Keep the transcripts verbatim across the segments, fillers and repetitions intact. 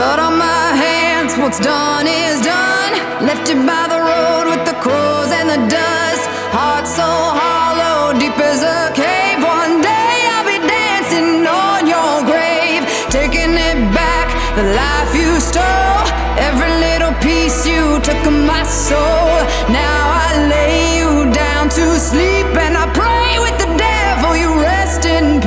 Blood on my hands, what's done is done. Lifted by the road with the crows and the dust. Heart so hollow, deep as a cave. One day I'll be dancing on your grave, taking it back, the life you stole. Every little piece you took of my soul. Now I lay you down to sleep, and I pray with the devil you rest in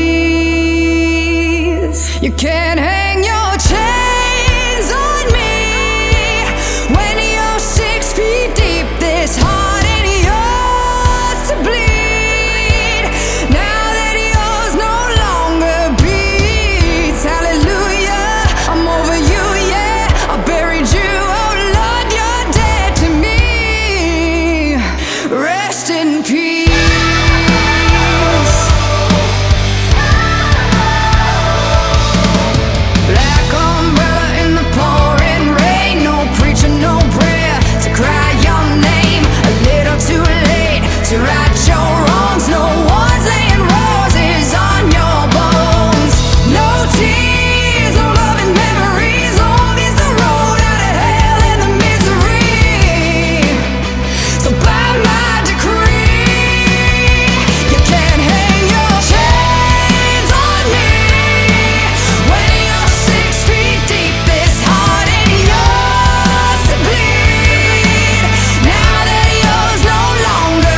peace. You can't hang your chains on me when you're six feet deep. This heart ain't yours to bleed. Now that yours no longer beats, hallelujah, I'm over you, yeah, I buried you. Oh Lord, you're dead to me. Rest in peace. To right your wrongs, no one's laying roses on your bones. No tears, no loving memories. Long is the road out of hell and the misery. So by my decree, you can't hang your chains on me when you're six feet deep. This heart ain't yours to bleed. Now that yours no longer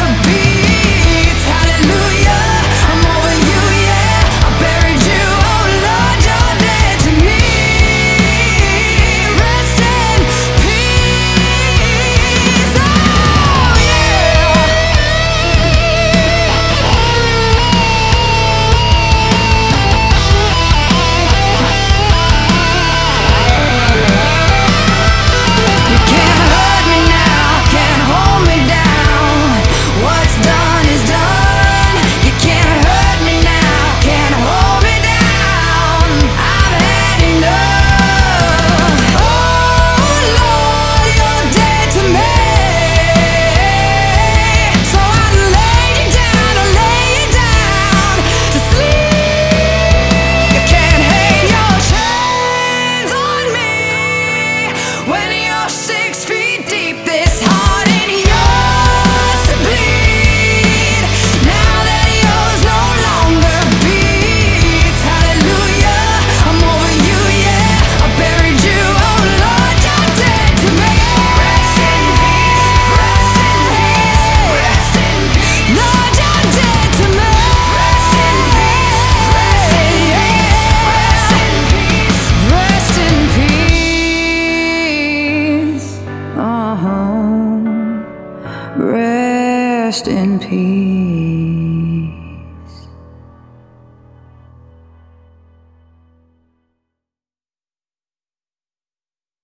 six feet deep. This heart ain't yours to bleed. Now that yours no longer beats, hallelujah, I'm over you, yeah, I buried you. Oh Lord, you're dead to me. Rest in peace, rest in peace, rest in peace. Lord, you're dead to me. Rest in peace, rest in peace, rest in peace. Uh-huh. Rest in peace.